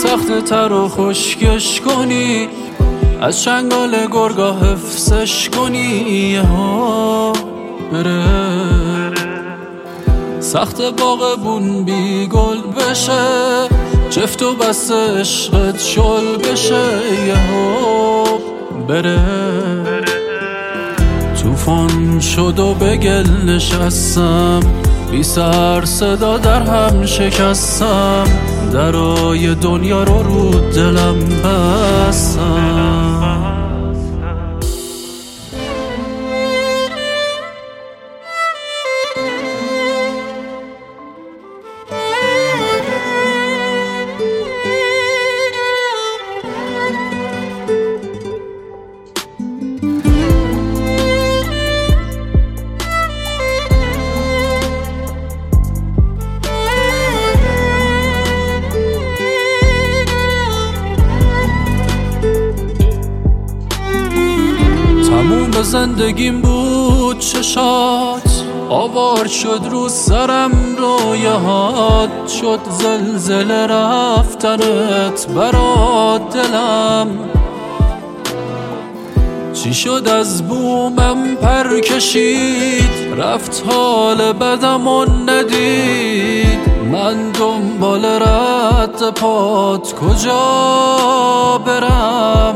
سخت تر و خشکش کنی، از چنگال گرگا حفظش کنی، ها بره سخت باغبون بی گل بشه، چفت و بس عشقت شل بشه، ها بره طوفان شد و به گل نشستم، بی سر صدا در هم شکستم، درای دنیا رو دلم بستم. تموم زندگیم بود چشات، آوار شد رو سرم رویات، شد زلزله رفتنت برات دلم، چی شد از بومم پر کشید، رفت حال بدم و ندید، من دنبال رد پات کجا برم،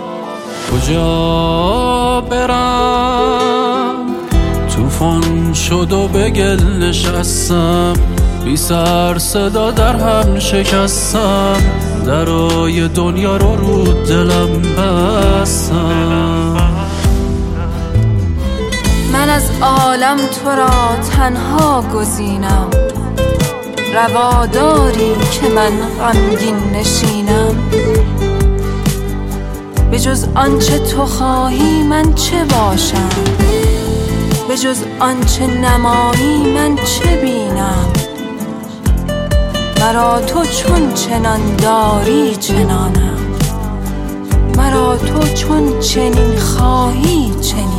کجا برم؟ طوفان شد و به گل نشستم، بی سر صدا در هم شکستم، درای دنیا رو دلم بستم. من از عالم تو را تنها گزینم، رواداری که من غمگین نشینم، به جز آنچه تو خواهی من چه باشم، به جز آنچه نمایی من چه بینم، مرا تو چون چنان داری چنانم، مرا تو چون چنین خواهی چنین.